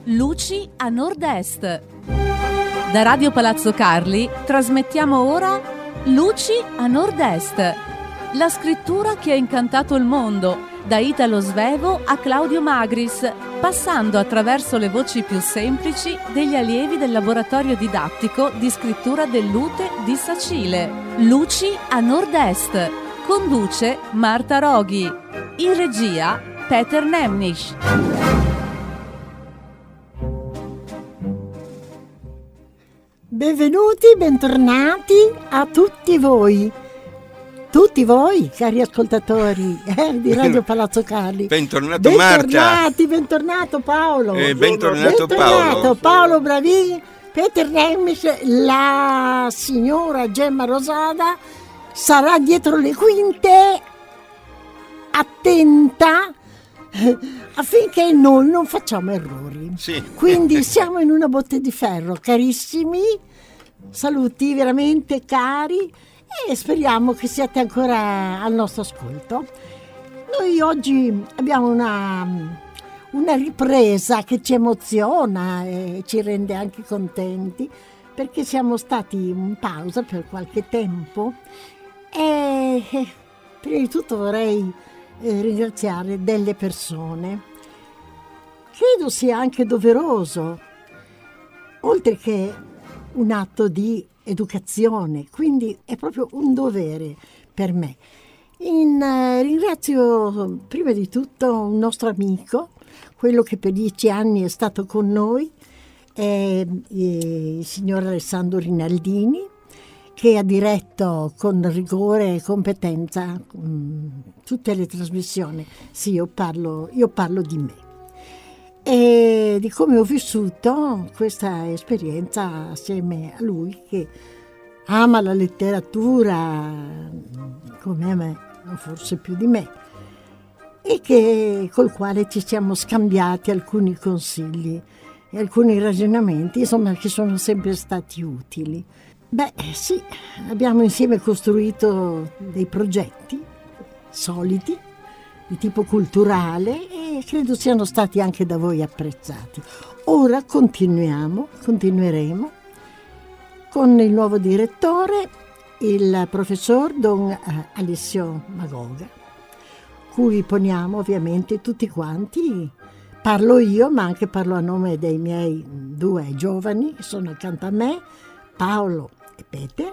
Luci a Nord-Est. Da Radio Palazzo Carli trasmettiamo ora Luci a Nord-Est, la scrittura che ha incantato il mondo, da Italo Svevo a Claudio Magris, passando attraverso le voci più semplici degli allievi del laboratorio didattico di scrittura dell'UTE di Sacile. Luci a Nord-Est. Conduce Marta Roghi. In regia Peter Nemnisch. Benvenuti, bentornati a tutti voi, cari ascoltatori di Radio Palazzo Carli. Bentornato Marta. Bentornato Paolo. Bentornato Paolo Bravi, Peter Nemnisch, la signora Gemma Rosada sarà dietro le quinte, attenta, affinché noi non facciamo errori. Sì. Quindi siamo in una botte di ferro, carissimi, saluti veramente cari e speriamo che siate ancora al nostro ascolto. Noi oggi abbiamo una ripresa che ci emoziona e ci rende anche contenti, perché siamo stati in pausa per qualche tempo e prima di tutto vorrei ringraziare delle persone. Credo sia anche doveroso, oltre che un atto di educazione, quindi è proprio un dovere per me. Ringrazio prima di tutto un nostro amico, quello che per 10 anni è stato con noi, è il signor Alessandro Rinaldini, che ha diretto con rigore e competenza tutte le trasmissioni. Sì, io parlo di me e di come ho vissuto questa esperienza assieme a lui, che ama la letteratura come me, forse più di me, e col quale ci siamo scambiati alcuni consigli e alcuni ragionamenti, insomma, che sono sempre stati utili. Beh, sì, abbiamo insieme costruito dei progetti solidi di tipo culturale e credo siano stati anche da voi apprezzati. Ora continueremo con il nuovo direttore, il professor Don Alessio Magoga, cui poniamo ovviamente tutti quanti, parlo io ma anche parlo a nome dei miei 2 giovani che sono accanto a me, Paolo e Peter.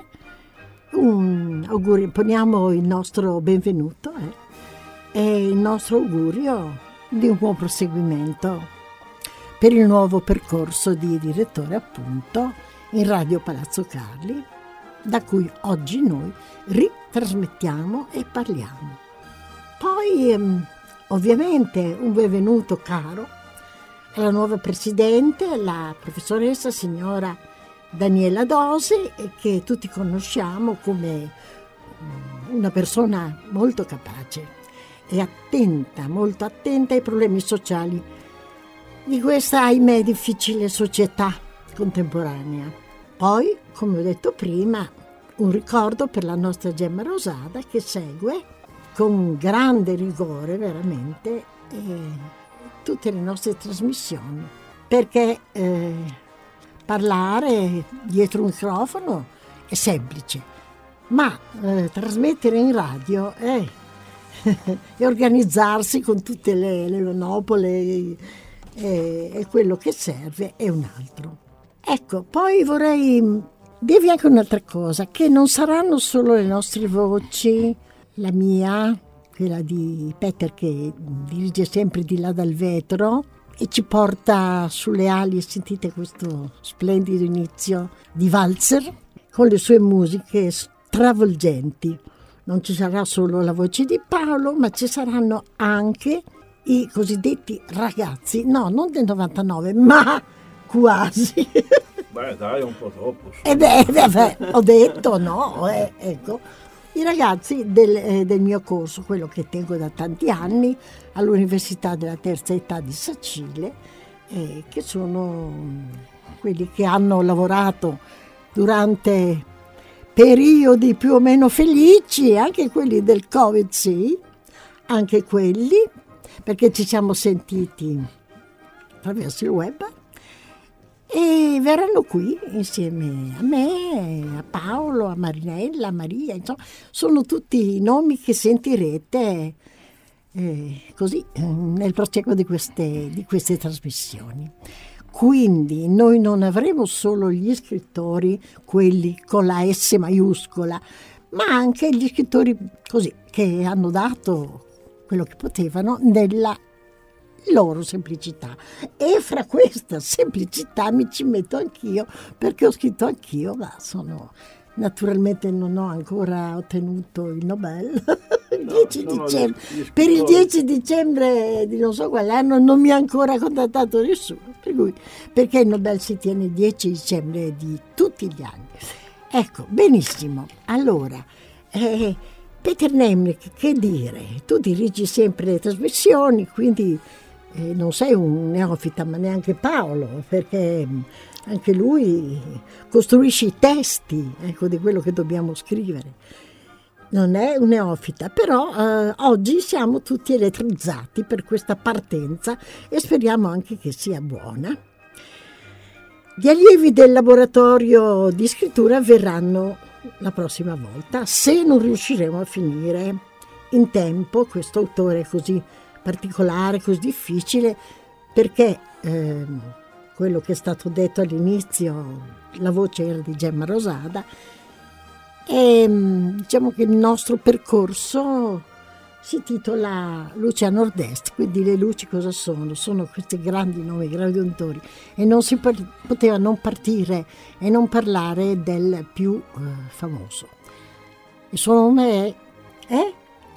Poniamo il nostro benvenuto e il nostro augurio di un buon proseguimento per il nuovo percorso di direttore, appunto, in Radio Palazzo Carli, da cui oggi noi ritrasmettiamo e parliamo. Poi ovviamente un benvenuto caro alla nuova presidente, la professoressa signora Daniela Dosi, che tutti conosciamo come una persona molto capace e attenta, molto attenta ai problemi sociali di questa, ahimè, difficile società contemporanea. Poi, come ho detto prima, un ricordo per la nostra Gemma Rosada, che segue con grande rigore veramente tutte le nostre trasmissioni, perché parlare dietro un microfono è semplice, ma trasmettere in radio e organizzarsi con tutte le monopole e quello che serve è un altro. Ecco, poi vorrei dirvi anche un'altra cosa, che non saranno solo le nostre voci, la mia, quella di Peter che dirige sempre di là dal vetro e ci porta sulle ali, e sentite questo splendido inizio di valzer con le sue musiche stravolgenti. Non ci sarà solo la voce di Paolo, ma ci saranno anche i cosiddetti ragazzi, no, non del 99, ma quasi. Beh, dai, un po' troppo. Ho detto no, ecco. I ragazzi del mio corso, quello che tengo da tanti anni, all'Università della Terza Età di Sacile, che sono quelli che hanno lavorato durante periodi più o meno felici, anche quelli del Covid, sì, anche quelli, perché ci siamo sentiti attraverso il web e verranno qui insieme a me, a Paolo, a Marinella, a Maria, insomma, sono tutti nomi che sentirete così nel prosieguo di queste trasmissioni. Quindi noi non avremo solo gli scrittori, quelli con la S maiuscola, ma anche gli scrittori così che hanno dato quello che potevano nella loro semplicità. E fra questa semplicità mi ci metto anch'io, perché ho scritto anch'io, ma naturalmente non ho ancora ottenuto il Nobel. Il 10 dicembre. Per il 10 dicembre di non so quale anno non mi ha ancora contattato nessuno, perché il Nobel si tiene il 10 dicembre di tutti gli anni. Ecco, benissimo. Allora, Peter Nemlik, che dire? Tu dirigi sempre le trasmissioni, quindi non sei un neofita, ma neanche Paolo, perché anche lui costruisce i testi, ecco, di quello che dobbiamo scrivere. Non è un neofita, però oggi siamo tutti elettrizzati per questa partenza e speriamo anche che sia buona. Gli allievi del laboratorio di scrittura verranno la prossima volta, se non riusciremo a finire in tempo questo autore così particolare, così difficile, perché quello che è stato detto all'inizio, la voce era di Gemma Rosada, e diciamo che il nostro percorso si titola Luci a Nord-Est, quindi le luci cosa sono? Sono questi grandi nomi, grandi autori, e non si poteva non partire e non parlare del più famoso. Il suo nome è...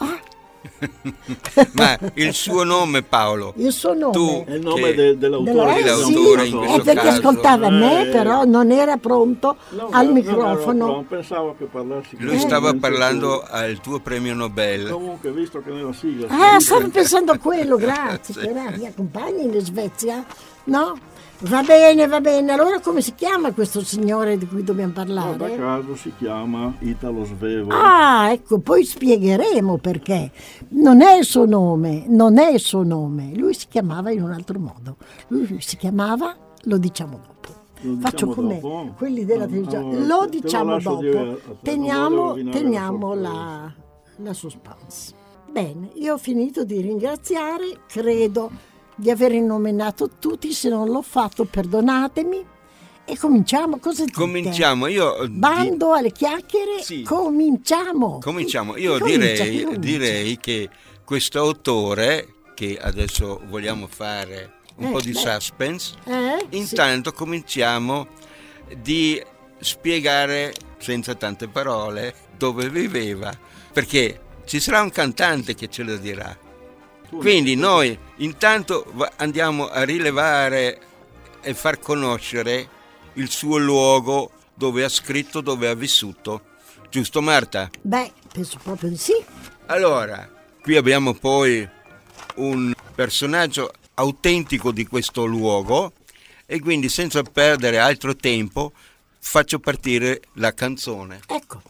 Ma il suo nome, Paolo? Il suo nome? Tu, è il nome dell'autore. Dell'autore sì, in questo perché caso. ascoltava me, però non era pronto al microfono. Non pensavo che parlassi. Lui stava parlando al tuo premio Nobel. Comunque, visto che nella sigla... Stavo pensando a quello, grazie. Sì. Però mi accompagni in Svezia? No? Va bene. Allora come si chiama questo signore di cui dobbiamo parlare? Da caso si chiama Italo Svevo. Ecco, poi spiegheremo perché. Non è il suo nome. Lui si chiamava in un altro modo. Lui si chiamava, lo diciamo dopo. Faccio come dopo? quelli della televisione. Allora, Lo te diciamo lascio dopo. dire, Teniamo la la suspense. Bene, io ho finito di ringraziare, credo di aver nominato tutti, se non l'ho fatto perdonatemi, e cominciamo. Cosa dite? Cominciamo, bando alle chiacchiere. Sì. Cominciamo. Io direi che questo autore, che adesso vogliamo fare un po' di suspense, intanto cominciamo di spiegare senza tante parole dove viveva, perché ci sarà un cantante che ce lo dirà. Quindi noi intanto andiamo a rilevare e far conoscere il suo luogo dove ha scritto, dove ha vissuto. Giusto, Marta? Beh, penso proprio di sì. Allora, qui abbiamo poi un personaggio autentico di questo luogo e quindi senza perdere altro tempo faccio partire la canzone. Ecco.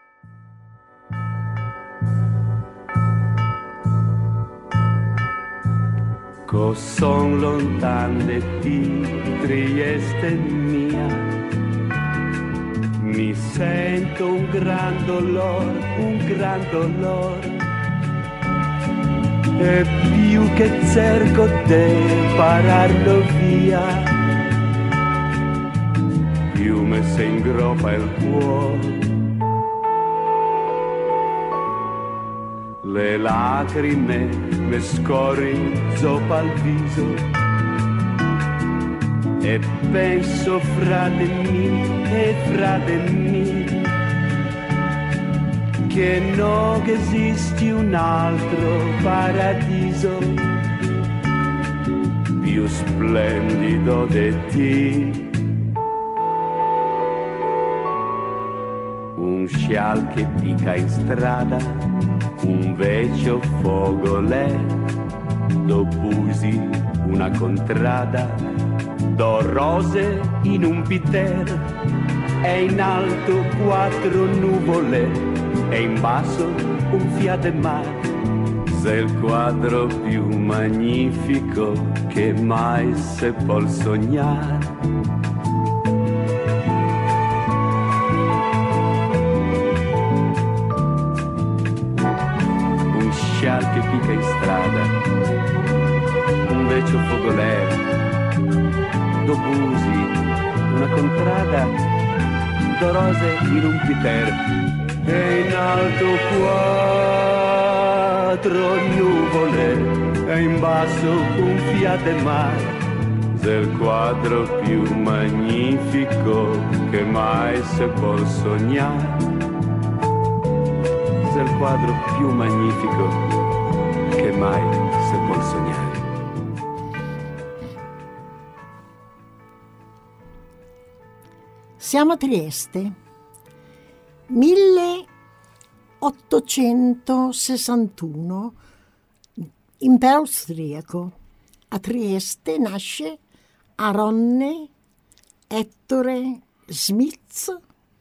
Son lontane di Trieste mia, mi sento un gran dolor, e più che cerco di pararlo via, più mi si ingroppa il cuore. Le lacrime mi scorrono sopra il viso e penso fra di me che non esiste un altro paradiso più splendido di te. Un scial che pica in strada, un vecchio fogolè, do busi una contrada, do rose in un biter, e in alto 4 nuvole, e in basso un fiat mare. Sei il quadro più magnifico che mai si può sognare. sciarpe pica in strada, un vecchio fogolero, due busi, una contrada, due rose in un piter, e in alto quattro nuvole, e in basso un fiat de mare. Del quadro più magnifico che mai si può sognare. Del quadro più magnifico che mai si può sognare. Siamo a Trieste, 1861, impero austriaco. A Trieste nasce Aronne Ettore Smith.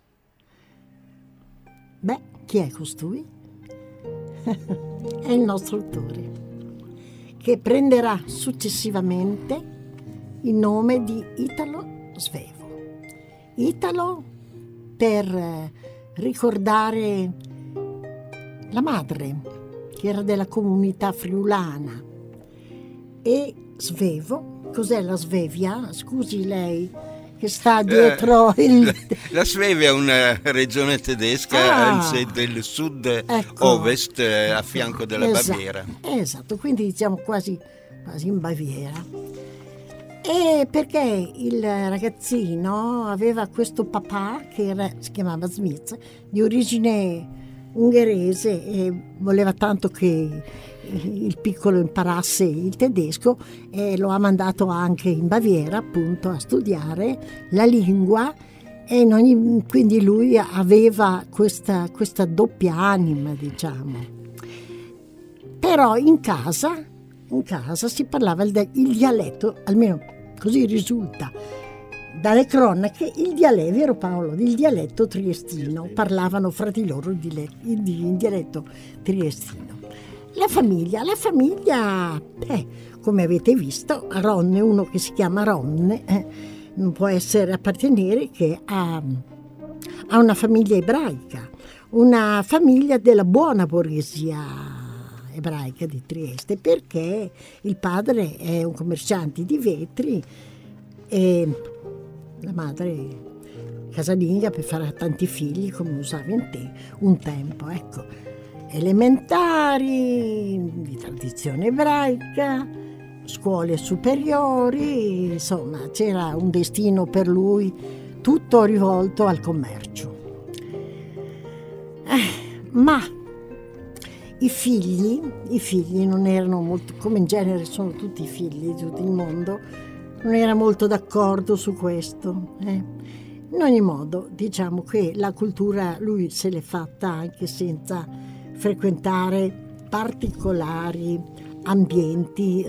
Beh, chi è costui? È il nostro autore, che prenderà successivamente il nome di Italo Svevo. Italo per ricordare la madre, che era della comunità friulana, e Svevo. Cos'è la Svevia? Scusi lei che sta dietro La Svevia è una regione tedesca del sud-ovest, a fianco della Baviera. Esatto, quindi diciamo quasi in Baviera. E perché il ragazzino aveva questo papà che si chiamava Smith, di origine ungherese, e voleva tanto che il piccolo imparasse il tedesco, e lo ha mandato anche in Baviera appunto a studiare la lingua, e quindi lui aveva questa doppia anima, diciamo. Però in casa si parlava il dialetto, almeno così risulta dalle cronache, vero Paolo, il dialetto triestino, parlavano fra di loro in dialetto triestino. La famiglia, come avete visto, Ronne, uno che si chiama Ronne, non può appartenere che a una famiglia ebraica, una famiglia della buona borghesia ebraica di Trieste, perché il padre è un commerciante di vetri e la madre casalinga per fare tanti figli, come usava un tempo, ecco. Elementari, di tradizione ebraica, scuole superiori, insomma c'era un destino per lui tutto rivolto al commercio. Ma i figli non erano molto, come in genere sono tutti i figli di tutto il mondo, non era molto d'accordo su questo. In ogni modo, diciamo che la cultura lui se l'è fatta anche senza frequentare particolari ambienti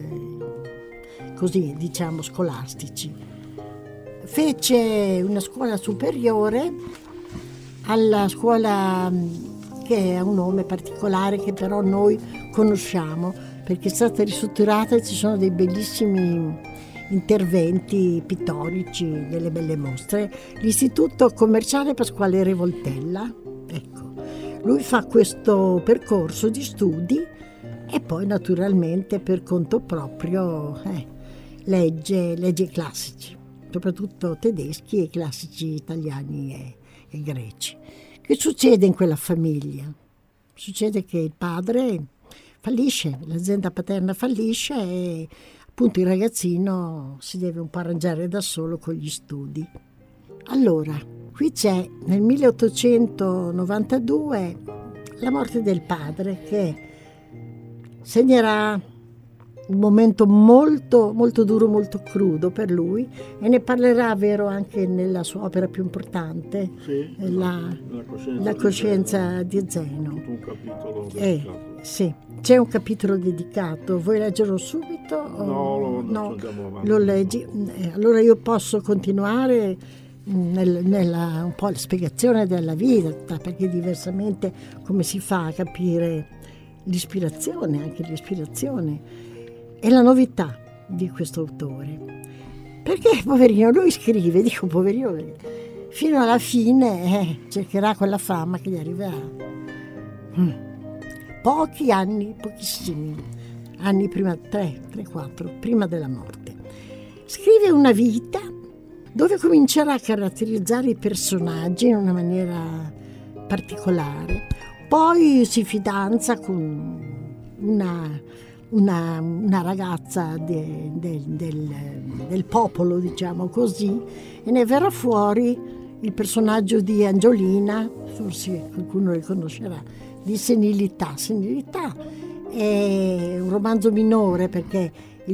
così, diciamo, scolastici. Fece una scuola superiore alla scuola che ha un nome particolare che però noi conosciamo perché è stata ristrutturata e ci sono dei bellissimi interventi pittorici, delle belle mostre. L'Istituto Commerciale Pasquale Revoltella, ecco. Lui fa questo percorso di studi e poi naturalmente per conto proprio legge i classici, soprattutto tedeschi e classici italiani e greci. Che succede in quella famiglia? Succede che il padre fallisce, l'azienda paterna fallisce e appunto il ragazzino si deve un po' arrangiare da solo con gli studi. Allora, qui c'è nel 1892 la morte del padre, che segnerà un momento molto, molto duro, molto crudo per lui, e ne parlerà, vero, anche nella sua opera più importante, sì, la coscienza di Zeno. Un capitolo dedicato. Sì, c'è un capitolo dedicato. Vuoi leggerlo subito? No, andiamo avanti. Lo leggi? Allora io posso continuare nella un po' la spiegazione della vita, perché diversamente come si fa a capire l'ispirazione, anche l'ispirazione e la novità di questo autore? Perché poverino, lui scrive, dico poverino perché fino alla fine cercherà quella fama che gli arriverà. pochi anni, pochissimi anni prima, 3-4, prima della morte. Scrive una vita dove comincerà a caratterizzare i personaggi in una maniera particolare. Poi si fidanza con una ragazza del popolo, diciamo così, e ne verrà fuori il personaggio di Angiolina, forse qualcuno riconoscerà, di Senilità. Senilità è un romanzo minore perché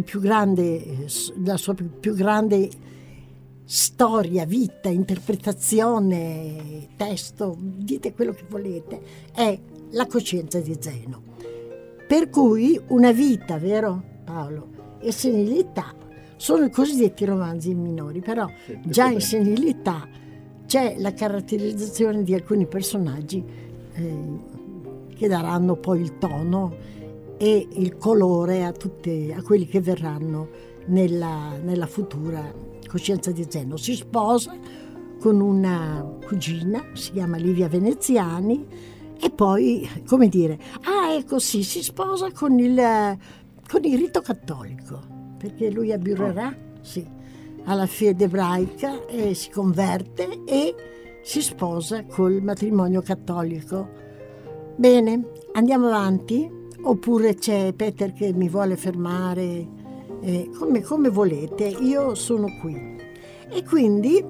la sua più grande storia, vita, interpretazione, testo, dite quello che volete, è La coscienza di Zeno. Per cui Una vita, vero Paolo, e Senilità sono i cosiddetti romanzi minori, però già in Senilità c'è la caratterizzazione di alcuni personaggi che daranno poi il tono e il colore a quelli che verranno nella futura Coscienza di Zeno. Si sposa con una cugina, si chiama Livia Veneziani, e poi, come dire, ecco sì, si sposa con il rito cattolico, perché lui abiurerà, sì, alla fede ebraica e si converte e si sposa col matrimonio cattolico. Bene, andiamo avanti? Oppure c'è Peter che mi vuole fermare? Come volete, io sono qui. E quindi,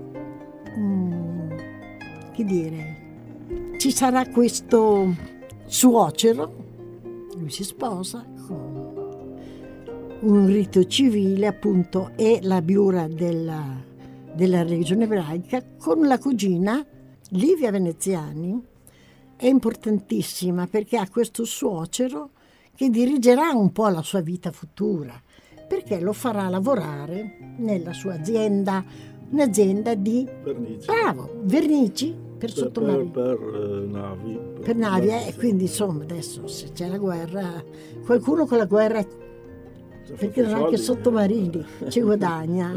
che dire, ci sarà questo suocero, lui si sposa con un rito civile, appunto, e la biura della religione ebraica, con la cugina Livia Veneziani. È importantissima perché ha questo suocero che dirigerà un po' la sua vita futura, perché lo farà lavorare nella sua azienda, un'azienda di vernici per sottomarini. Per navi, e quindi insomma adesso se c'è la guerra, qualcuno con la guerra, perché non anche sottomarini ci guadagna.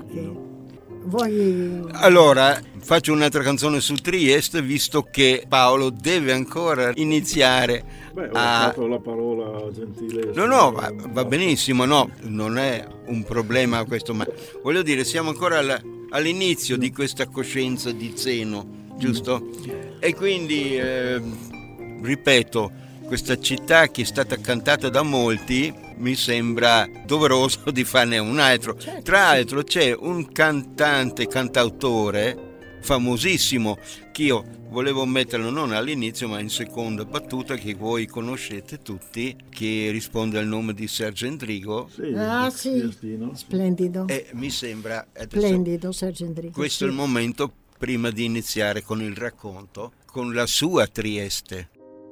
Allora faccio un'altra canzone su Trieste, visto che Paolo deve ancora iniziare ho fatto la parola gentile. No, va benissimo, no, non è un problema questo, ma voglio dire, siamo ancora all'inizio di questa coscienza di Zeno, giusto? E quindi ripeto, questa città che è stata cantata da molti, mi sembra doveroso di farne un altro. Tra l'altro c'è un cantautore famosissimo che io volevo metterlo non all'inizio ma in seconda battuta, che voi conoscete tutti, che risponde al nome di Serge Endrigo. Sì, splendido. E mi sembra splendido Serge Endrigo. Questo è il momento prima di iniziare con il racconto, con la sua Trieste.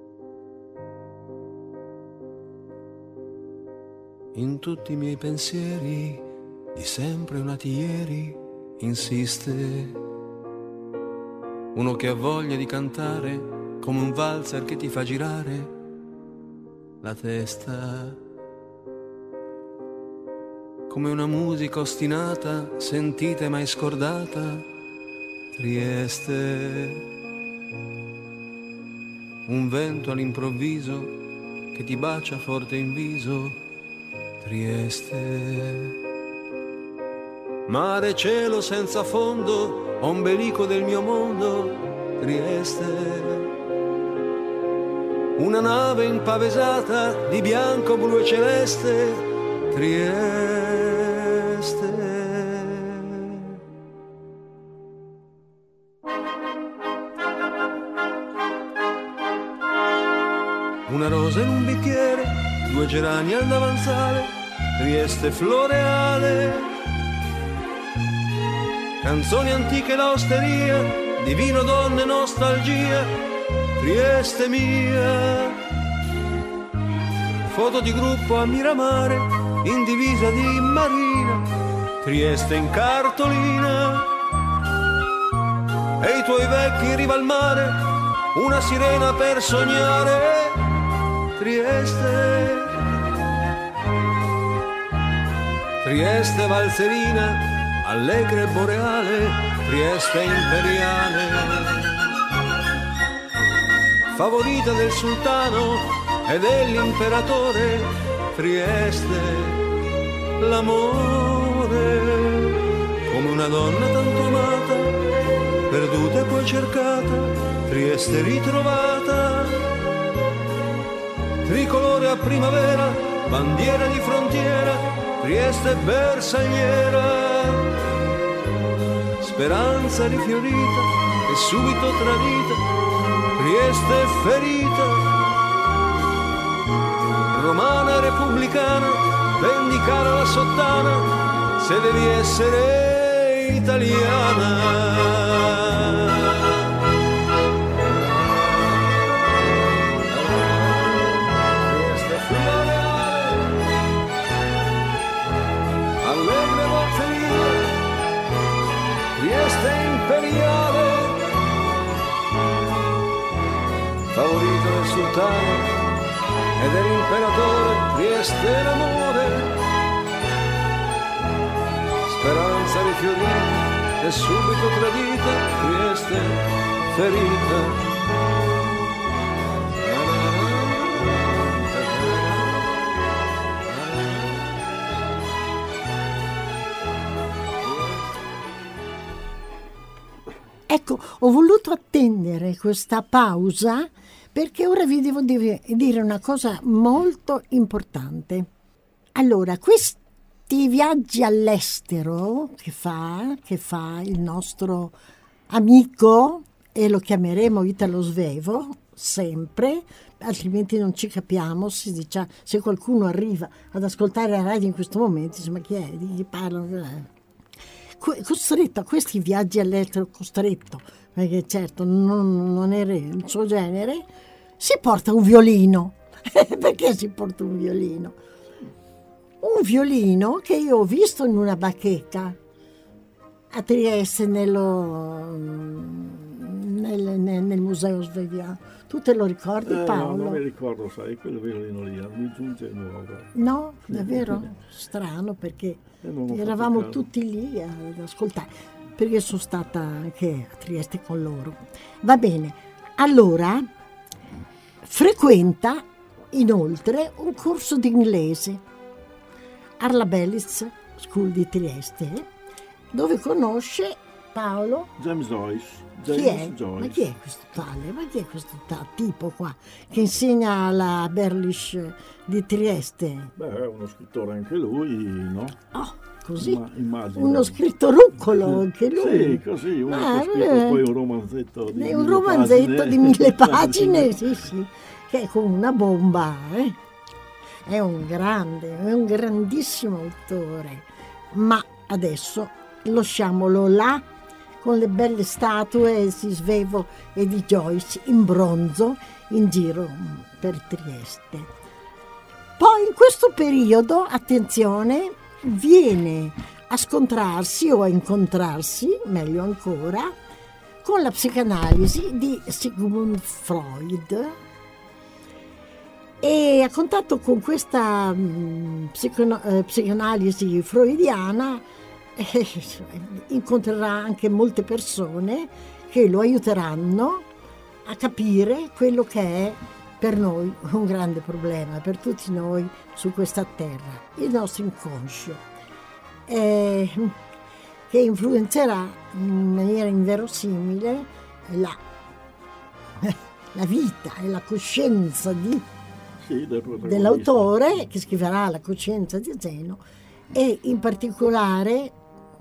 In tutti i miei pensieri, di sempre o nati ieri, insiste uno che ha voglia di cantare come un valzer che ti fa girare la testa, come una musica ostinata, sentita e mai scordata. Trieste, un vento all'improvviso che ti bacia forte in viso. Trieste, mare, cielo senza fondo, ombelico del mio mondo. Trieste, una nave impavesata di bianco, blu e celeste. Trieste, una rosa in un bicchiere, 2 gerani al davanzale. Trieste floreale, canzoni antiche, l'osteria, di vino, donne, nostalgia. Trieste mia, foto di gruppo a Miramare, in divisa di marina. Trieste in cartolina, e i tuoi vecchi in riva al mare, una sirena per sognare. Trieste, Trieste valzerina, allegra e boreale. Trieste imperiale, favorita del sultano, e dell'imperatore Trieste l'amore, come una donna tanto amata, perduta e poi cercata, Trieste ritrovata, tricolore a primavera, bandiera di frontiera, Trieste bersagliera, speranza rifiorita e subito tradita, Trieste ferita, romana repubblicana, vendicare la sottana, se devi essere italiana. Allegre volterie, Trieste imperiale, favorito del sultano e dell'imperatore, Trieste l'amore, speranza rifiorita e subito tradita, Trieste ferita. Ecco, ho voluto attendere questa pausa perché ora vi devo dire una cosa molto importante. Allora, questi viaggi all'estero che fa il nostro amico, e lo chiameremo Italo Svevo, sempre, altrimenti non ci capiamo, se qualcuno arriva ad ascoltare la radio in questo momento, dice, ma chi è? Di chi parlano? Costretto a questi viaggi all'estero, perché certo non era il suo genere, si porta un violino. Perché si porta un violino? Un violino che io ho visto in una bacheca a Trieste nel museo sveviano. Tu te lo ricordi, Paolo? No, non mi ricordo, sai, quel violino lì mi giunge nuovo. No, davvero? Strano, perché eravamo tutti lì ad ascoltare, perché sono stata anche a Trieste con loro. Va bene, allora frequenta inoltre un corso di inglese alla Bellis School di Trieste, dove conosce Paolo James Joyce. Ma chi è questo tale? Ma chi è questo tipo qua che insegna alla Berlish di Trieste? Beh, è uno scrittore anche lui, no? Oh, così? Immagino. Uno scrittoruccolo anche lui. Sì, così, uno che ha scritto poi un romanzetto di 1000 romanzetto di 1000 pagine, sì, che è come una bomba, eh? È un grandissimo autore, ma adesso lasciamolo là con le belle statue di Svevo e di Joyce in bronzo in giro per Trieste. Poi in questo periodo, attenzione, viene a scontrarsi o a incontrarsi, meglio ancora, con la psicanalisi di Sigmund Freud, e a contatto con questa psicanalisi freudiana incontrerà anche molte persone che lo aiuteranno a capire quello che è per noi un grande problema, per tutti noi su questa terra, il nostro inconscio, che influenzerà in maniera inverosimile la vita e la coscienza dell'autore che scriverà La coscienza di Zeno, e in particolare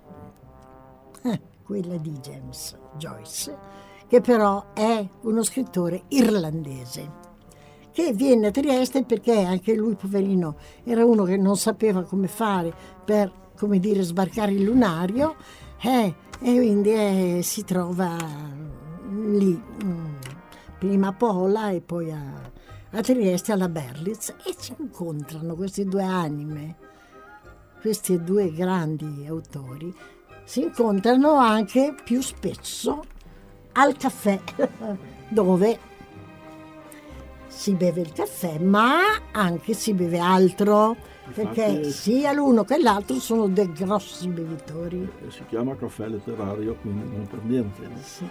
quella di James Joyce, che però è uno scrittore irlandese che viene a Trieste perché anche lui, poverino, era uno che non sapeva come fare per, come dire, sbarcare il lunario, e quindi si trova lì, prima a Pola e poi a Trieste alla Berlitz, e si incontrano queste due anime, questi due grandi autori. Si incontrano anche più spesso al caffè, dove si beve il caffè, ma anche si beve altro, perché sia l'uno che l'altro sono dei grossi bevitori. Si chiama caffè letterario, quindi non per niente. No? Sì.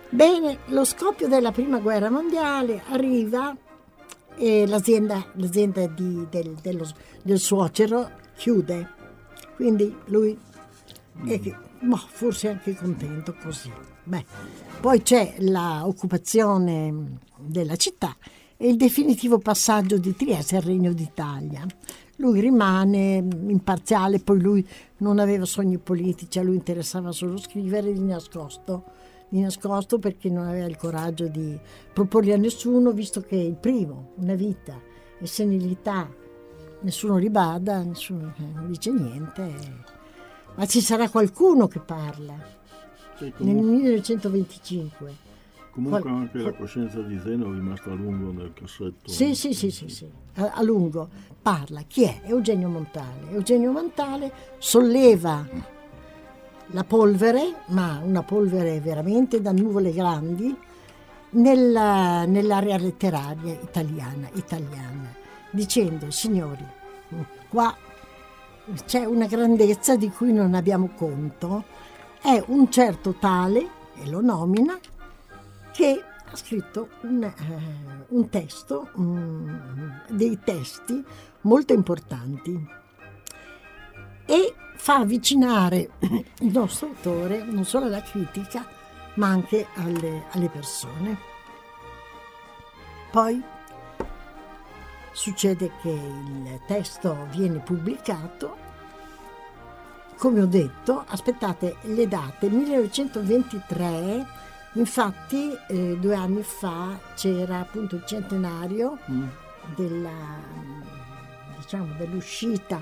Bene, lo scoppio della prima guerra mondiale arriva e l'azienda del suocero chiude, quindi lui è forse anche contento così. Poi c'è l'occupazione della città e il definitivo passaggio di Trieste al Regno d'Italia. Lui rimane imparziale, poi lui non aveva sogni politici, a lui interessava solo scrivere di nascosto perché non aveva il coraggio di proporli a nessuno, visto che il primo, una vita e senilità, nessuno li bada, nessuno dice niente, ma ci sarà qualcuno che parla. Sì, nel 1925. Comunque anche la coscienza di Zeno è rimasta a lungo nel cassetto. Sì. A lungo parla. Chi è? Eugenio Montale. Eugenio Montale solleva la polvere, ma una polvere veramente da nuvole grandi, nell'area letteraria italiana, dicendo: signori, qua c'è una grandezza di cui non abbiamo conto, è un certo tale, e lo nomina, che ha scritto un testo, dei testi molto importanti, e fa avvicinare il nostro autore non solo alla critica ma anche alle persone. Poi succede che il testo viene pubblicato, come ho detto, aspettate le date, 1923, infatti 2 anni fa c'era appunto il centenario dell'uscita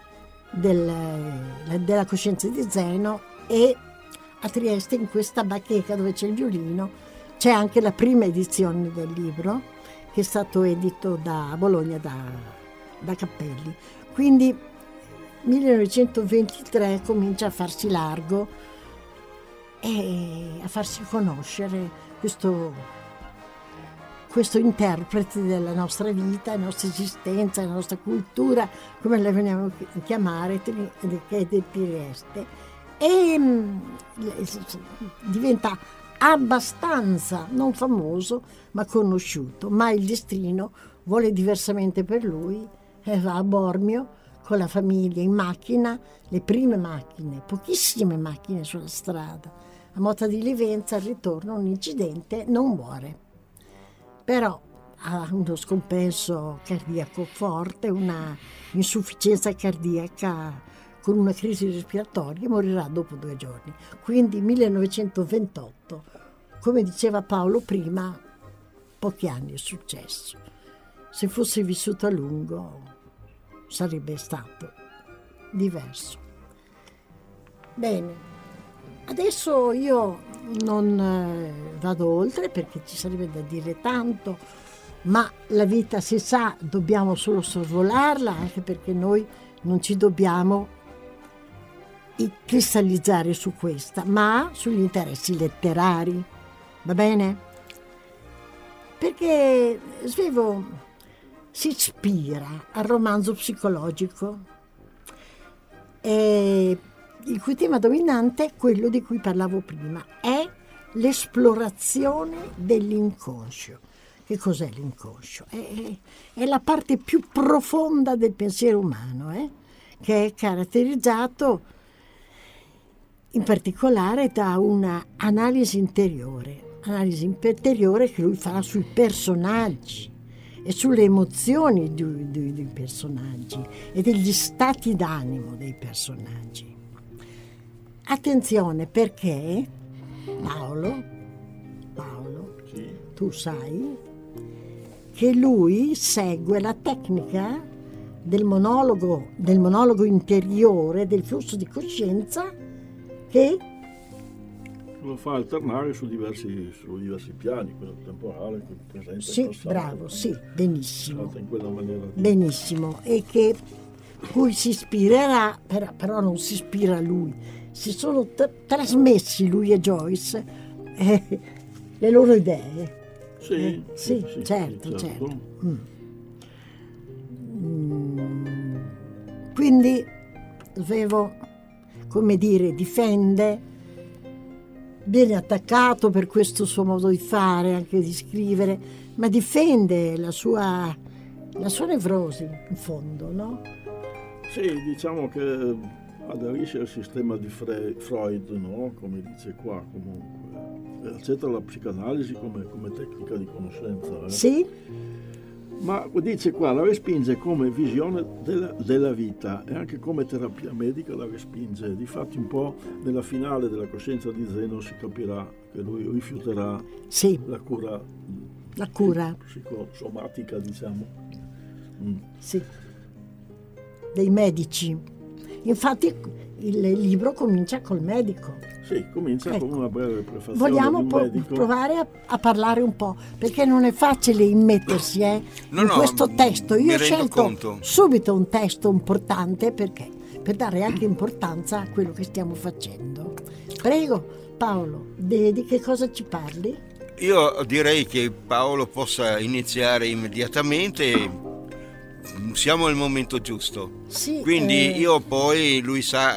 della coscienza di Zeno, e a Trieste, in questa bacheca dove c'è il violino, c'è anche la prima edizione del libro, che è stato edito a Bologna da Cappelli. Quindi 1923 comincia a farsi largo e a farsi conoscere questo interprete della nostra vita, della nostra esistenza, della nostra cultura, come la vogliamo chiamare, che è del Trieste, e diventa abbastanza non famoso ma conosciuto. Ma il destino vuole diversamente per lui e va a Bormio con la famiglia in macchina, le prime macchine, pochissime macchine sulla strada. A Motta di Livenza, al ritorno, un incidente, non muore, però ha uno scompenso cardiaco forte, una insufficienza cardiaca con una crisi respiratoria, e morirà dopo 2 giorni. Quindi 1928, come diceva Paolo prima, pochi anni è successo. Se fosse vissuto a lungo sarebbe stato diverso. Bene, adesso io non vado oltre perché ci sarebbe da dire tanto, ma la vita, si sa, dobbiamo solo sorvolarla, anche perché noi non ci dobbiamo cristallizzare su questa, ma sugli interessi letterari, va bene? Perché Svevo si ispira al romanzo psicologico, il cui tema dominante è quello di cui parlavo prima, è l'esplorazione dell'inconscio. Che cos'è l'inconscio? È la parte più profonda del pensiero umano, che è caratterizzato in particolare da una analisi interiore che lui fa sui personaggi e sulle emozioni dei personaggi e degli stati d'animo dei personaggi. Attenzione, perché Paolo, sì, tu sai che lui segue la tecnica del monologo interiore, del flusso di coscienza, che lo fa alternare su diversi piani, quello temporale, quello presente. Sì, passato, bravo, sì, benissimo. Fatta in quella maniera. Benissimo, e che cui si ispirerà, però non si ispira a lui, si sono trasmessi lui e Joyce le loro idee. Sì, certo. Quindi Svevo, come dire, difende viene attaccato per questo suo modo di fare, anche di scrivere, ma difende la sua nevrosi, in fondo, no? Sì, diciamo che aderisce al sistema di Freud, no? Come dice qua, comunque. Accetta la psicanalisi come tecnica di conoscenza. Sì. Ma dice qua, la respinge come visione della vita e anche come terapia medica la respinge. Difatti un po' nella finale della coscienza di Zeno si capirà che lui rifiuterà la cura psicosomatica, diciamo. Sì, dei medici. Infatti il libro comincia col medico. Sì, comincia con una breve prefazione. Vogliamo di un medico. provare a parlare un po', perché non è facile immettersi in questo testo. Io ho scelto subito un testo importante, perché per dare anche importanza a quello che stiamo facendo. Prego Paolo, di che cosa ci parli? Io direi che Paolo possa iniziare immediatamente. Siamo al momento giusto, sì, quindi io poi lui sa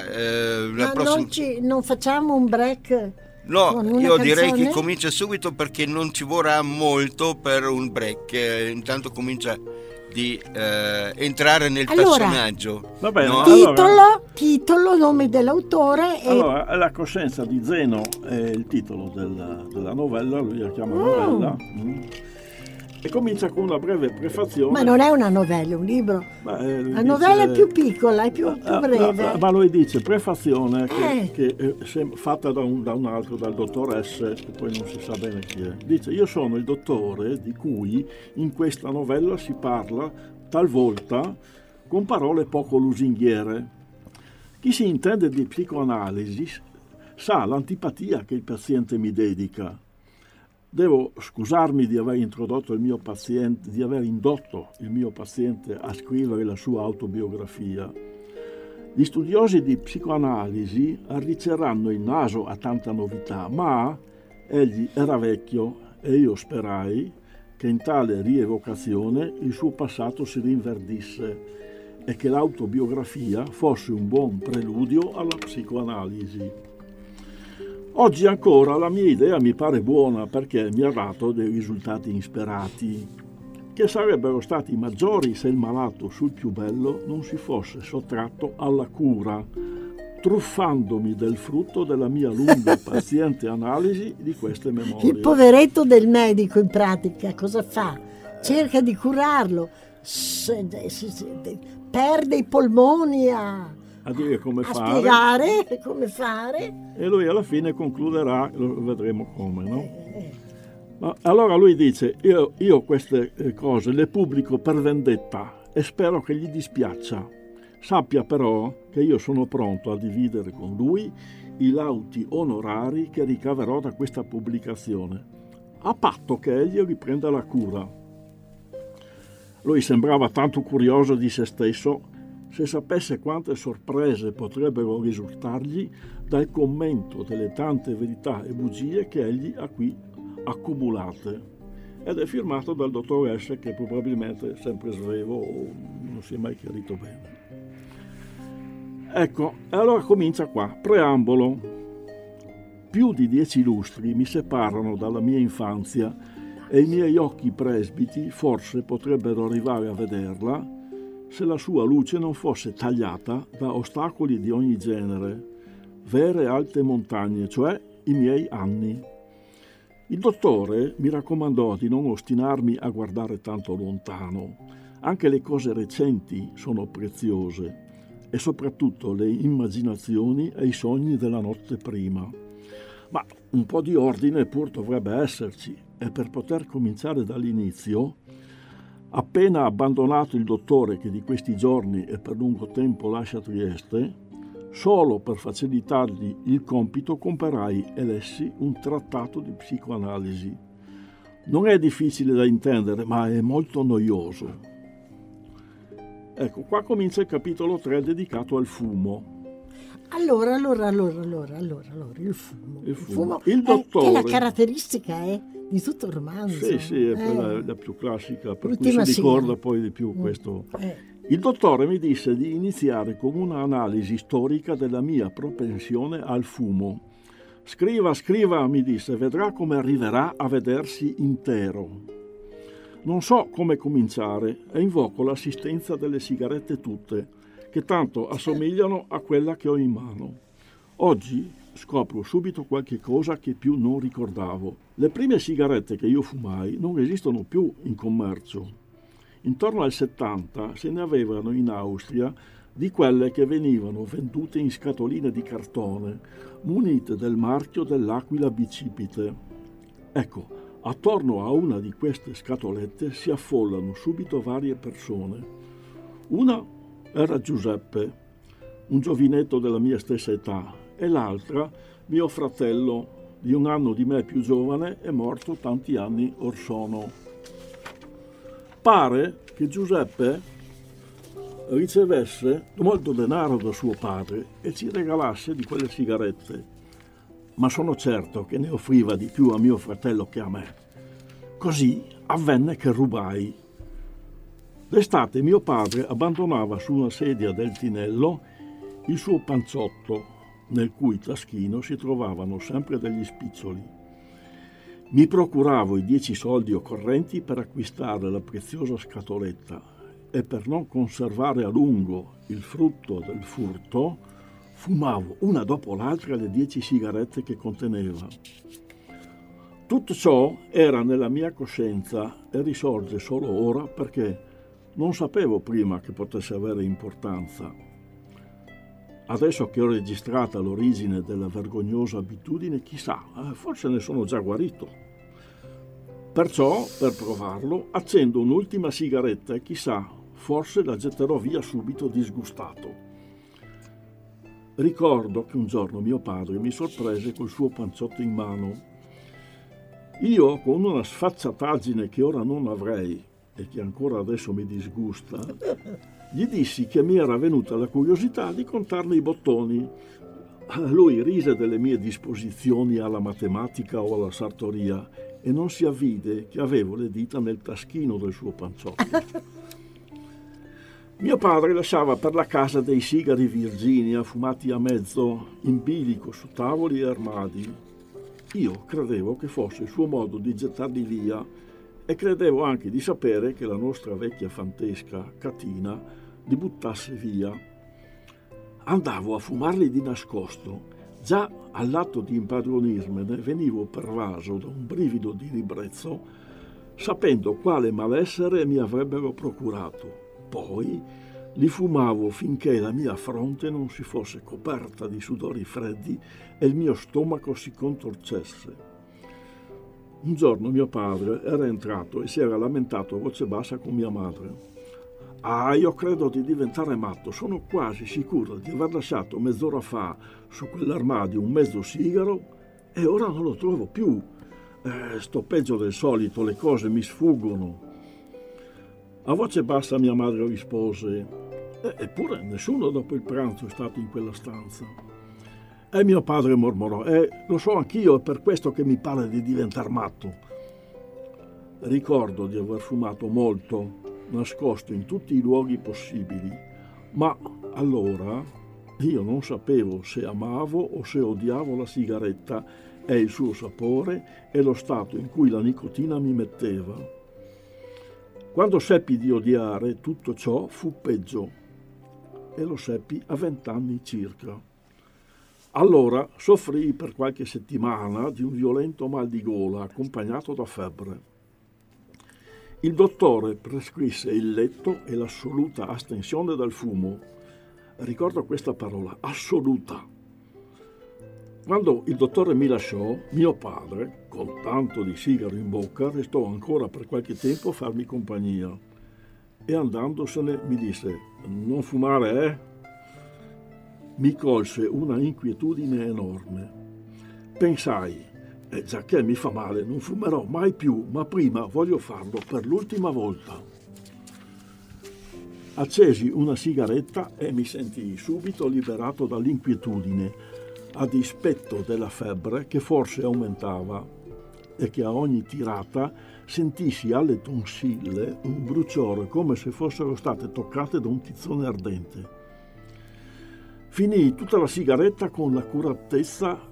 non facciamo un break? No, io direi che comincia subito, perché non ci vorrà molto per un break, intanto comincia di entrare nel personaggio. Va bene, no? Titolo, nome dell'autore. Allora, La coscienza di Zeno è il titolo della novella, lui la chiama novella. E comincia con una breve prefazione. Ma non è una novella, è un libro. La novella è più piccola, è più breve. Ma lui dice prefazione che è fatta da un altro, dal dottor S, che poi non si sa bene chi è. Dice: io sono il dottore di cui in questa novella si parla talvolta con parole poco lusinghiere. Chi si intende di psicoanalisi sa l'antipatia che il paziente mi dedica. Devo scusarmi di aver indotto il mio paziente a scrivere la sua autobiografia. Gli studiosi di psicoanalisi arricceranno il naso a tanta novità, ma egli era vecchio e io sperai che in tale rievocazione il suo passato si rinverdisse e che l'autobiografia fosse un buon preludio alla psicoanalisi. Oggi ancora la mia idea mi pare buona, perché mi ha dato dei risultati insperati, che sarebbero stati maggiori se il malato sul più bello non si fosse sottratto alla cura, truffandomi del frutto della mia lunga paziente analisi di queste memorie. Il poveretto del medico, in pratica, cosa fa? Cerca di curarlo, perde i polmoni a dire come fare, spiegare come fare, e lui alla fine concluderà, lo vedremo come, no? Ma allora lui dice: io queste cose le pubblico per vendetta e spero che gli dispiaccia. Sappia però che io sono pronto a dividere con lui i lauti onorari che ricaverò da questa pubblicazione, a patto che egli riprenda la cura. Lui sembrava tanto curioso di se stesso, se sapesse quante sorprese potrebbero risultargli dal commento delle tante verità e bugie che egli ha qui accumulate. Ed è firmato dal dottor S, che probabilmente è sempre svevo o non si è mai chiarito bene. Ecco, e allora comincia qua. Preambolo. Più di 10 lustri mi separano dalla mia infanzia e i miei occhi presbiti forse potrebbero arrivare a vederla se la sua luce non fosse tagliata da ostacoli di ogni genere, vere alte montagne, cioè i miei anni. Il dottore mi raccomandò di non ostinarmi a guardare tanto lontano. Anche le cose recenti sono preziose, e soprattutto le immaginazioni e i sogni della notte prima. Ma un po' di ordine pur dovrebbe esserci, e per poter cominciare dall'inizio, appena abbandonato il dottore che di questi giorni e per lungo tempo lascia Trieste, solo per facilitargli il compito comperai e lessi un trattato di psicoanalisi. Non è difficile da intendere, ma è molto noioso. Ecco, qua comincia il capitolo 3 dedicato al fumo. Allora, il fumo. Il dottore... è la caratteristica di tutto il romanzo. Sì, è quella la più classica, per cui si ricorda poi di più questo. Il dottore mi disse di iniziare con una analisi storica della mia propensione al fumo, Scriva, scriva, mi disse, vedrà come arriverà a vedersi intero. Non so come cominciare e invoco l'assistenza delle sigarette tutte, che tanto assomigliano a quella che ho in mano. Oggi scopro subito qualche cosa che più non ricordavo. Le prime sigarette che io fumai non esistono più in commercio. Intorno al 70 se ne avevano in Austria di quelle che venivano vendute in scatoline di cartone, munite del marchio dell'aquila bicipite. Ecco, attorno a una di queste scatolette si affollano subito varie persone. Una era Giuseppe, un giovinetto della mia stessa età, e l'altra mio fratello, di 1 anno di me più giovane, è morto tanti anni or sono. Pare che Giuseppe ricevesse molto denaro da suo padre e ci regalasse di quelle sigarette, ma sono certo che ne offriva di più a mio fratello che a me. Così avvenne che rubai. D'estate mio padre abbandonava su una sedia del tinello il suo panciotto, nel cui taschino si trovavano sempre degli spiccioli. Mi procuravo i 10 soldi occorrenti per acquistare la preziosa scatoletta e per non conservare a lungo il frutto del furto, fumavo una dopo l'altra le 10 sigarette che conteneva. Tutto ciò era nella mia coscienza e risorge solo ora perché non sapevo prima che potesse avere importanza. Adesso che ho registrata l'origine della vergognosa abitudine, chissà, forse ne sono già guarito. Perciò, per provarlo, accendo un'ultima sigaretta e chissà, forse la getterò via subito disgustato. Ricordo che un giorno mio padre mi sorprese col suo panciotto in mano. Io, con una sfacciataggine che ora non avrei e che ancora adesso mi disgusta, gli dissi che mi era venuta la curiosità di contarne i bottoni. Lui rise delle mie disposizioni alla matematica o alla sartoria e non si avvide che avevo le dita nel taschino del suo panciotto. Mio padre lasciava per la casa dei sigari Virginia fumati a mezzo, in bilico su tavoli e armadi. Io credevo che fosse il suo modo di gettarli via e credevo anche di sapere che la nostra vecchia fantesca Catina li buttasse via. Andavo a fumarli di nascosto. Già all'atto di impadronirmene venivo pervaso da un brivido di ribrezzo, sapendo quale malessere mi avrebbero procurato. Poi li fumavo finché la mia fronte non si fosse coperta di sudori freddi e il mio stomaco si contorcesse. Un giorno mio padre era entrato e si era lamentato a voce bassa con mia madre. «Ah, io credo di diventare matto, sono quasi sicuro di aver lasciato mezz'ora fa su quell'armadio un mezzo sigaro e ora non lo trovo più. Sto peggio del solito, le cose mi sfuggono». A voce bassa mia madre rispose: «Eppure nessuno dopo il pranzo è stato in quella stanza». E mio padre mormorò: «Lo so anch'io, è per questo che mi pare di diventar matto». Ricordo di aver fumato molto, nascosto in tutti i luoghi possibili, ma allora io non sapevo se amavo o se odiavo la sigaretta e il suo sapore e lo stato in cui la nicotina mi metteva. Quando seppi di odiare tutto ciò fu peggio, e lo seppi a 20 anni circa. Allora soffrii per qualche settimana di un violento mal di gola accompagnato da febbre. Il dottore prescrisse il letto e l'assoluta astensione dal fumo. Ricordo questa parola, assoluta. Quando il dottore mi lasciò, mio padre, con tanto di sigaro in bocca, restò ancora per qualche tempo a farmi compagnia. E andandosene mi disse: «Non fumare, eh?» Mi colse una inquietudine enorme. Pensai: giacché mi fa male, non fumerò mai più, ma prima voglio farlo per l'ultima volta. Accesi una sigaretta e mi sentii subito liberato dall'inquietudine, a dispetto della febbre che forse aumentava e che a ogni tirata sentissi alle tonsille un bruciore come se fossero state toccate da un tizzone ardente. Finii tutta la sigaretta con l'accuratezza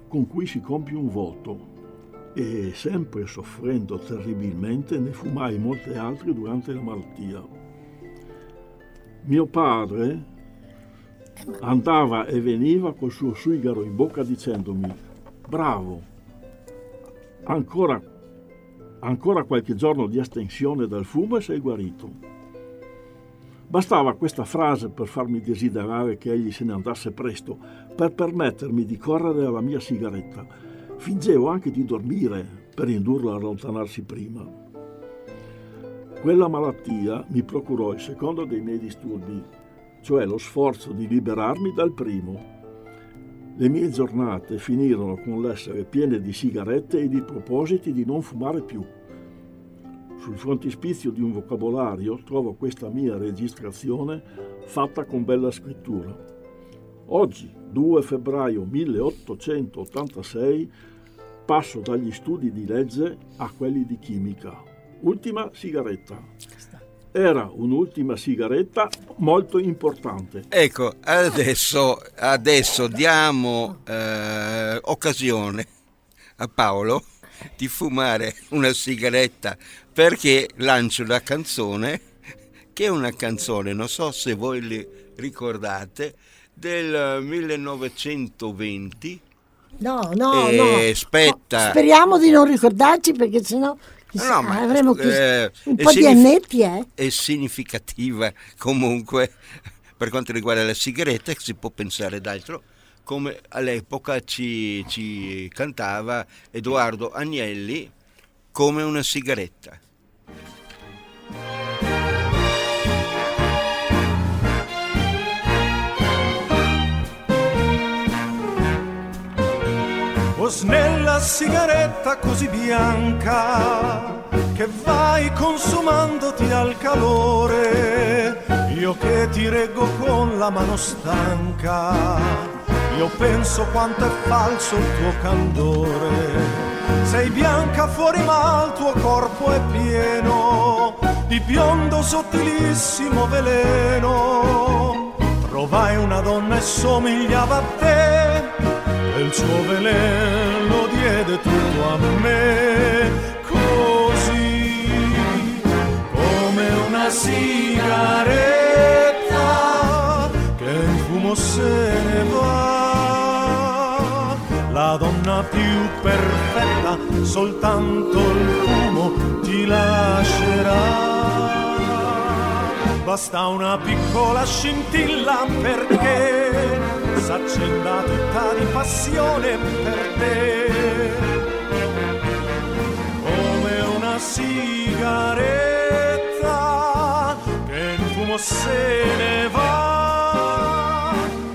con cui si compie un voto, e sempre soffrendo terribilmente ne fumai molte altre durante la malattia. Mio padre andava e veniva col suo sigaro in bocca dicendomi: bravo, ancora qualche giorno di astensione dal fumo e sei guarito. Bastava questa frase per farmi desiderare che egli se ne andasse presto, per permettermi di correre alla mia sigaretta. Fingevo anche di dormire per indurlo a allontanarsi prima. Quella malattia mi procurò il secondo dei miei disturbi, cioè lo sforzo di liberarmi dal primo. Le mie giornate finirono con l'essere piene di sigarette e di propositi di non fumare più. Sul frontispizio di un vocabolario trovo questa mia registrazione fatta con bella scrittura. Oggi, 2 febbraio 1886, passo dagli studi di legge a quelli di chimica. Ultima sigaretta. Era un'ultima sigaretta molto importante. Ecco, adesso diamo occasione a Paolo di fumare una sigaretta, perché lancio la canzone, che è una canzone, non so se voi li ricordate, del 1920. No. Aspetta. Speriamo di non ricordarci, perché sennò avremo un po' di annetti. È significativa comunque per quanto riguarda la sigaretta, si può pensare d'altro, come all'epoca ci cantava Edoardo Agnelli, come una sigaretta. O snella sigaretta così bianca che vai consumandoti al calore, io che ti reggo con la mano stanca, io penso quanto è falso il tuo candore. Sei bianca fuori ma il tuo corpo è pieno di biondo sottilissimo veleno. Trovai una donna e somigliava a te, e il suo veleno diede tutto a me, così come una sigaretta che in fumo se ne va. La donna più perfetta, soltanto il fumo ti lascerà. Basta una piccola scintilla perché s'accenda tutta di passione per te, come una sigaretta che in fumo se ne va.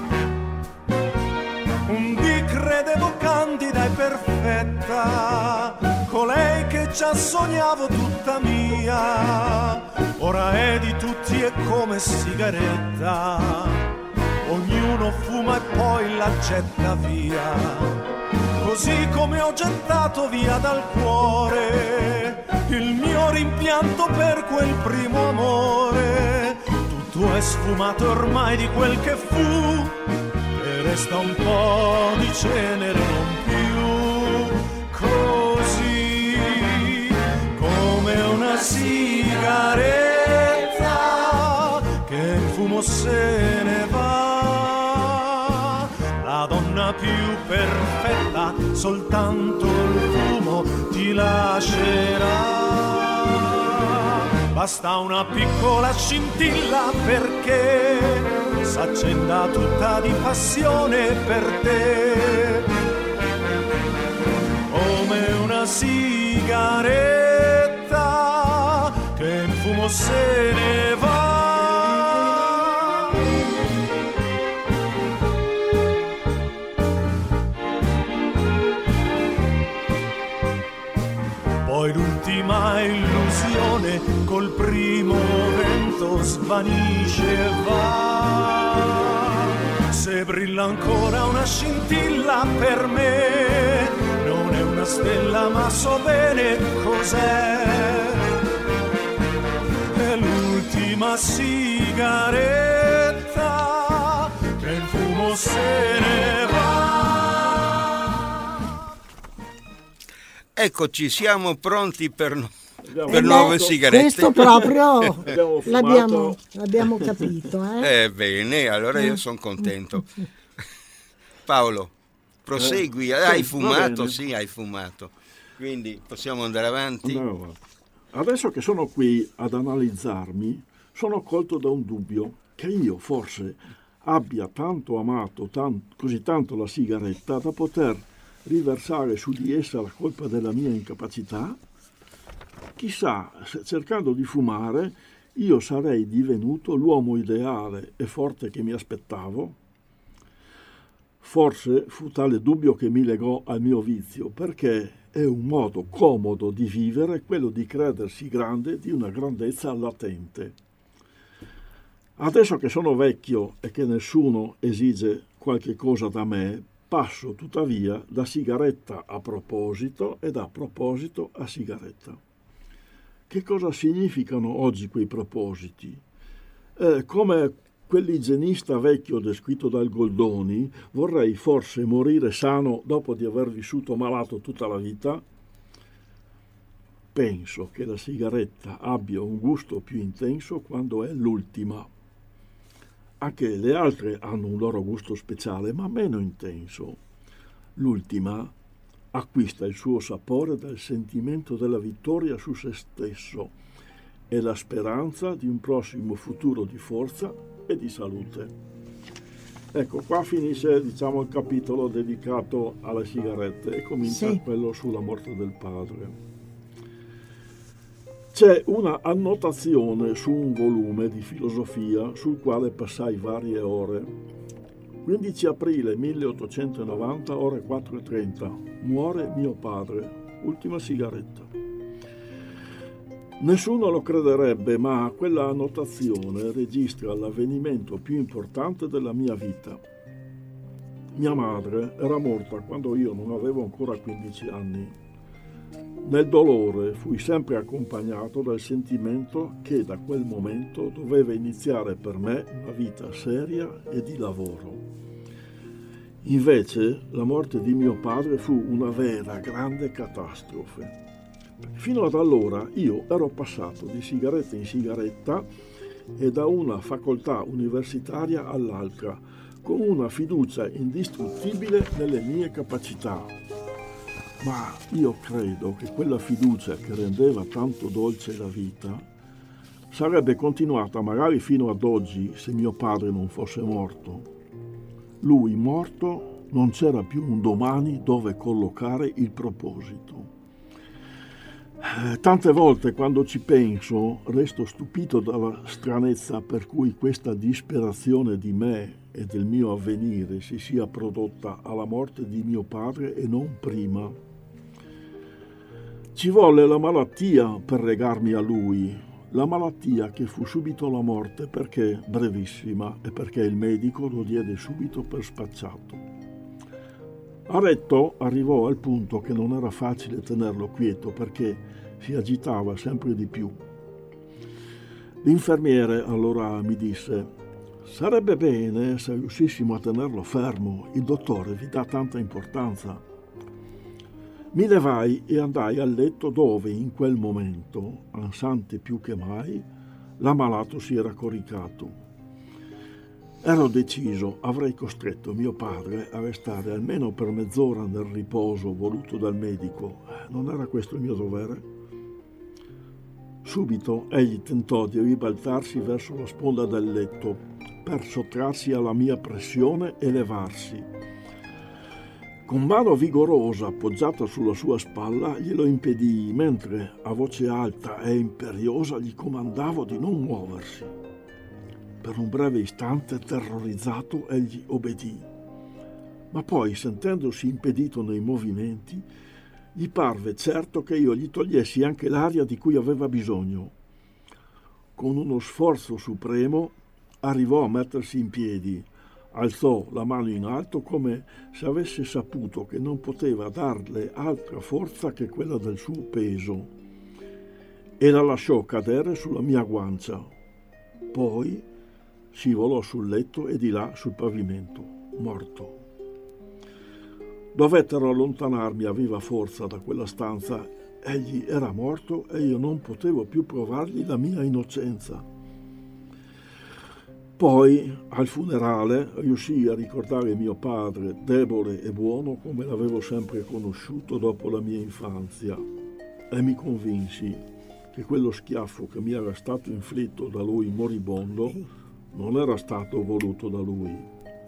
Un dì credevo candida e perfetta, colei che già sognavo tutta mia, ora è di tutti e come sigaretta, ognuno fuma e poi la getta via, così come ho gettato via dal cuore il mio rimpianto per quel primo amore. Tutto è sfumato ormai di quel che fu, e resta un po' di cenere non più, così come una sigaretta che in fumo se ne va. La donna più perfetta, soltanto il fumo ti lascerà. Basta una piccola scintilla perché s'accenda tutta di passione per te, come una sigaretta che in fumo se ne va. Poi l'ultima illusione col primo vento svanisce e va. Se brilla ancora una scintilla per me, non è una stella ma so bene cos'è. È l'ultima sigaretta che in fumo se ne va. Eccoci, siamo pronti per nuove sigarette. Questo proprio l'abbiamo capito. Bene, allora io sono contento. Paolo, prosegui. Hai fumato? Sì, hai fumato. Quindi possiamo andare avanti? Adesso che sono qui ad analizzarmi, sono colto da un dubbio che io forse abbia tanto amato così tanto la sigaretta da poter riversare su di essa la colpa della mia incapacità. Chissà, cercando di fumare, io sarei divenuto l'uomo ideale e forte che mi aspettavo. Forse fu tale dubbio che mi legò al mio vizio, perché è un modo comodo di vivere quello di credersi grande di una grandezza latente. Adesso che sono vecchio e che nessuno esige qualche cosa da me, passo tuttavia da sigaretta a proposito e da proposito a sigaretta. Che cosa significano oggi quei propositi? Come quell'igienista vecchio descritto dal Goldoni, vorrei forse morire sano dopo di aver vissuto malato tutta la vita? Penso che la sigaretta abbia un gusto più intenso quando è l'ultima. Anche le altre hanno un loro gusto speciale, ma meno intenso. L'ultima acquista il suo sapore dal sentimento della vittoria su se stesso e la speranza di un prossimo futuro di forza e di salute. Ecco, qua finisce il capitolo dedicato alle sigarette e comincia quello sulla morte del padre. C'è una annotazione su un volume di filosofia sul quale passai varie ore. 15 aprile 1890, ore 4:30. Muore mio padre. Ultima sigaretta. Nessuno lo crederebbe, ma quella annotazione registra l'avvenimento più importante della mia vita. Mia madre era morta quando io non avevo ancora 15 anni. Nel dolore fui sempre accompagnato dal sentimento che da quel momento doveva iniziare per me una vita seria e di lavoro. Invece la morte di mio padre fu una vera grande catastrofe. Fino ad allora io ero passato di sigaretta in sigaretta e da una facoltà universitaria all'altra, con una fiducia indistruttibile nelle mie capacità. Ma io credo che quella fiducia che rendeva tanto dolce la vita sarebbe continuata magari fino ad oggi se mio padre non fosse morto. Lui morto, non c'era più un domani dove collocare il proposito. Tante volte quando ci penso resto stupito dalla stranezza per cui questa disperazione di me e del mio avvenire si sia prodotta alla morte di mio padre e non prima. Ci volle la malattia per legarmi a lui, la malattia che fu subito la morte perché brevissima e perché il medico lo diede subito per spacciato. Aretto arrivò al punto che non era facile tenerlo quieto perché si agitava sempre di più. L'infermiere allora mi disse: sarebbe bene se riuscissimo a tenerlo fermo, il dottore vi dà tanta importanza. Mi levai e andai al letto dove in quel momento, ansante più che mai, l'ammalato si era coricato. Ero deciso, avrei costretto mio padre a restare almeno per mezz'ora nel riposo voluto dal medico. Non era questo il mio dovere? Subito egli tentò di ribaltarsi verso la sponda del letto per sottrarsi alla mia pressione e levarsi. Con mano vigorosa appoggiata sulla sua spalla glielo impedii, mentre a voce alta e imperiosa gli comandavo di non muoversi. Per un breve istante, terrorizzato, egli obbedì, ma poi, sentendosi impedito nei movimenti, gli parve certo che io gli togliessi anche l'aria di cui aveva bisogno. Con uno sforzo supremo arrivò a mettersi in piedi, alzò la mano in alto come se avesse saputo che non poteva darle altra forza che quella del suo peso, e la lasciò cadere sulla mia guancia. Poi scivolò sul letto e di là sul pavimento, morto. Dovettero allontanarmi a viva forza da quella stanza. Egli era morto e io non potevo più provargli la mia innocenza. Poi, al funerale, riuscii a ricordare mio padre, debole e buono come l'avevo sempre conosciuto dopo la mia infanzia, e mi convinsi che quello schiaffo che mi era stato inflitto da lui moribondo non era stato voluto da lui.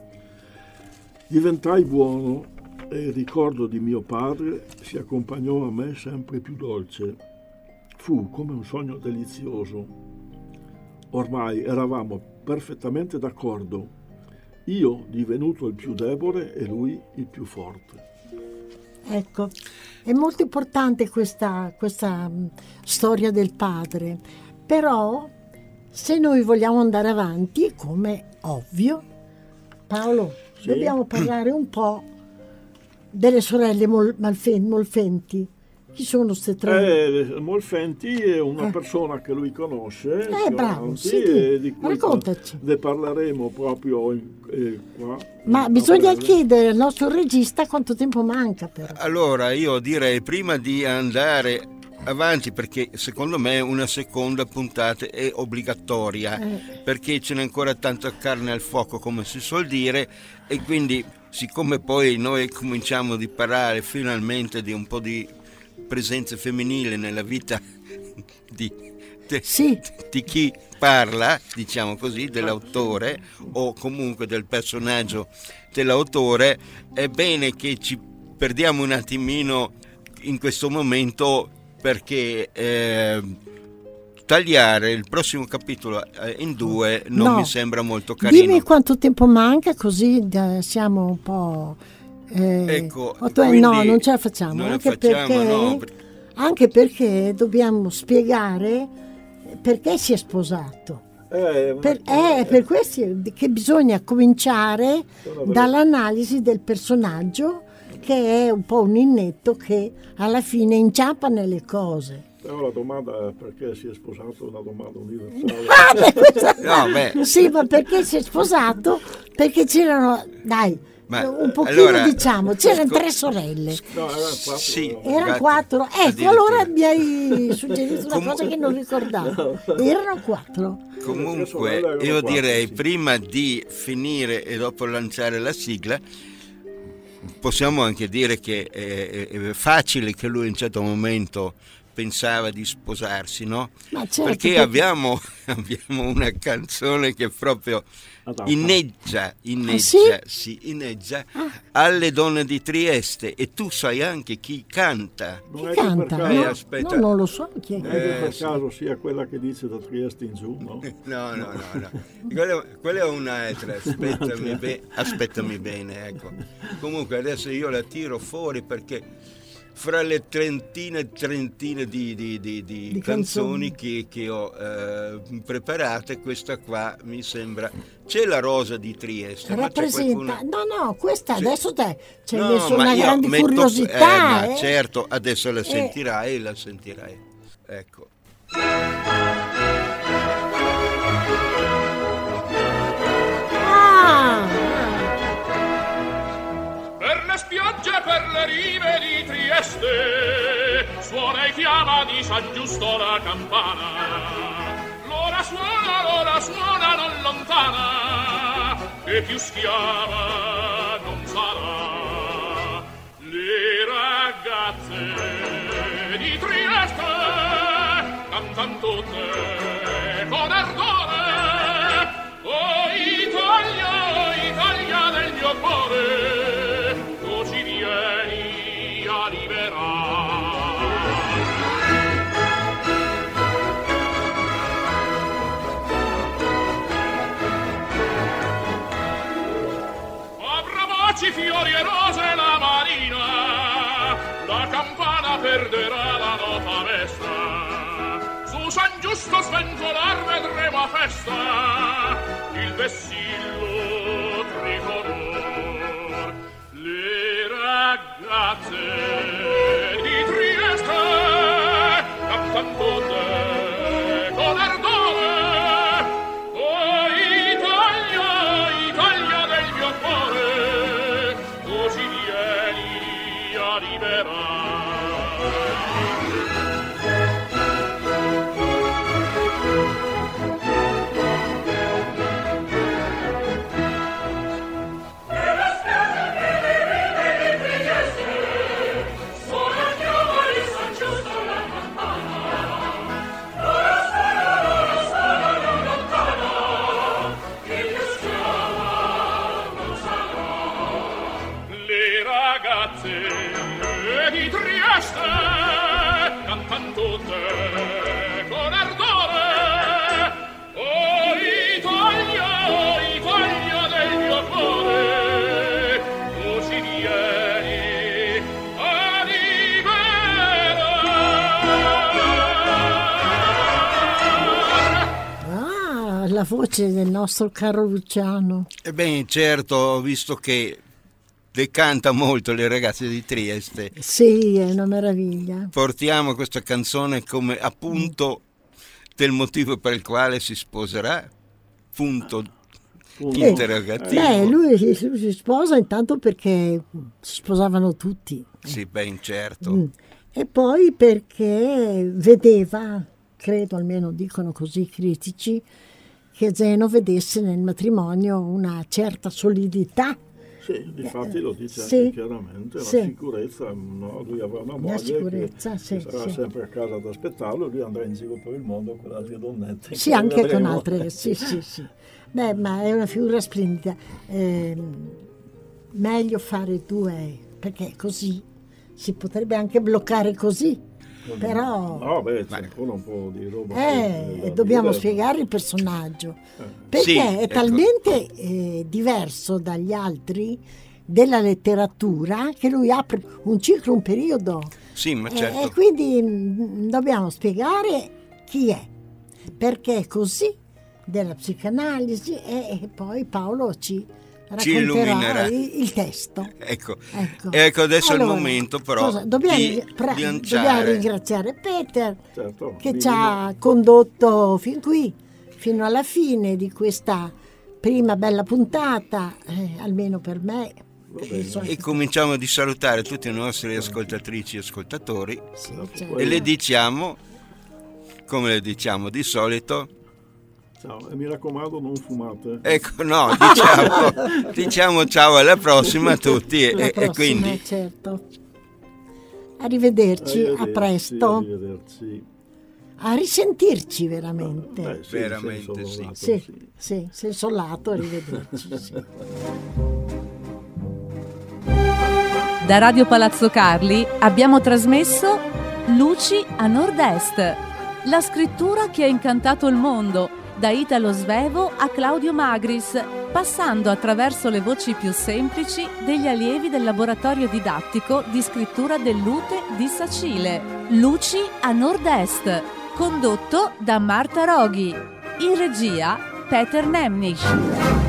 Diventai buono e il ricordo di mio padre si accompagnò a me sempre più dolce. Fu come un sogno delizioso. Ormai eravamo perfettamente d'accordo. Io divenuto il più debole e lui il più forte. Ecco, è molto importante questa storia del padre, però se noi vogliamo andare avanti, come ovvio, Paolo, sì, dobbiamo parlare un po' delle sorelle Molfenti. Chi sono queste tre? Molfenti è una persona che lui conosce, bravo, sì, e di cui raccontaci. Ne parleremo proprio qua. Ma bisogna chiedere al nostro regista quanto tempo manca però. Allora io direi, prima di andare avanti, perché secondo me una seconda puntata è obbligatoria, perché ce n'è ancora tanta carne al fuoco, come si suol dire, e quindi siccome poi noi cominciamo a parlare finalmente di un po' di presenza femminile nella vita di chi parla, diciamo così, dell'autore o comunque del personaggio dell'autore, è bene che ci perdiamo un attimino in questo momento, perché tagliare il prossimo capitolo in due non mi sembra molto carino. Dimmi quanto tempo manca, così siamo un po'... ecco, no, non ce la facciamo, anche perché dobbiamo spiegare perché si è sposato. Per questo che bisogna cominciare dall'analisi del personaggio, che è un po' un innetto che alla fine inciampa nelle cose. Però la domanda è perché si è sposato è una domanda universale. Sì, ma perché si è sposato? Perché c'erano, un pochino, allora, diciamo, c'erano tre sorelle. No, erano quattro. Sì, erano quattro. Ecco, allora mi hai suggerito una cosa che non ricordavo. Erano quattro. Comunque, io direi, prima di finire e dopo lanciare la sigla, possiamo anche dire che è facile che lui in un certo momento pensava di sposarsi, no? Ma certo, perché abbiamo una canzone che proprio inneggia alle donne di Trieste, e tu sai anche chi canta. Chi canta? Aspetta. No, non lo so chi è. Per caso sia quella che dice da Trieste in giù, no? No. Quella è un'altra, aspettami bene, ecco. Comunque adesso io la tiro fuori, perché fra le trentine di canzoni che ho preparate, questa qua mi sembra, c'è la Rosa di Trieste. Rappresenta, questa adesso te ci hai messo una grande curiosità. Certo, adesso la sentirai, ecco. Spiagge per le rive di Trieste suona e chiama di San Giusto la campana. L'ora suona non lontana, e più schiava non sarà. Le ragazze di Trieste cantan tutte con ardore: oh Italia del mio cuore, fiori e rose la marina, la campana perderà la nota mesta. Su San Giusto sventolar vedremo a festa il vessillo tricolor. Le ragazze di Trieste cantan tutte con ardore: oh Italia del mio cuore, ci vieni voce del nostro caro Luciano. Ebbene, certo, ho visto che le canta molto le ragazze di Trieste. Sì, è una meraviglia. Portiamo questa canzone come appunto del motivo per il quale si sposerà, punto interrogativo. Lui si sposa intanto perché si sposavano tutti. Sì, ben certo. E poi perché vedeva, credo almeno dicono così i critici, che Zeno vedesse nel matrimonio una certa solidità. Sì, difatti lo dice anche chiaramente, la sicurezza, no? Lui avrà una moglie che sarà sempre a casa ad aspettarlo, lui andrà in giro per il mondo con altre donnette. Sì, anche con altre, sì. Beh, ma è una figura splendida. Meglio fare due, perché così si potrebbe anche bloccare così. Però no, c'è ancora un po' di roba. Dobbiamo spiegare il personaggio, perché è talmente diverso dagli altri della letteratura che lui apre un ciclo, un periodo. Sì, ma certo. E quindi dobbiamo spiegare chi è, perché è così, della psicanalisi, e poi Paolo ci illuminerà il testo. Ecco adesso allora, è il momento però dobbiamo ringraziare Peter, che ci ha condotto fin qui, fino alla fine di questa prima bella puntata, almeno per me. E cominciamo di salutare tutti i nostri ascoltatrici e ascoltatori, e le diciamo, come le diciamo di solito, ciao, e mi raccomando non fumate. Ecco, no, diciamo ciao, alla prossima a tutti e quindi certo. Arrivederci, a presto. Arrivederci. A risentirci veramente. Veramente sì. Senso lato, arrivederci. Da Radio Palazzo Carli abbiamo trasmesso Luci a Nord-Est, la scrittura che ha incantato il mondo, da Italo Svevo a Claudio Magris, passando attraverso le voci più semplici degli allievi del laboratorio didattico di scrittura dell'UTE di Sacile. Luci a Nord-Est, condotto da Marta Roghi. In regia Peter Nemnich.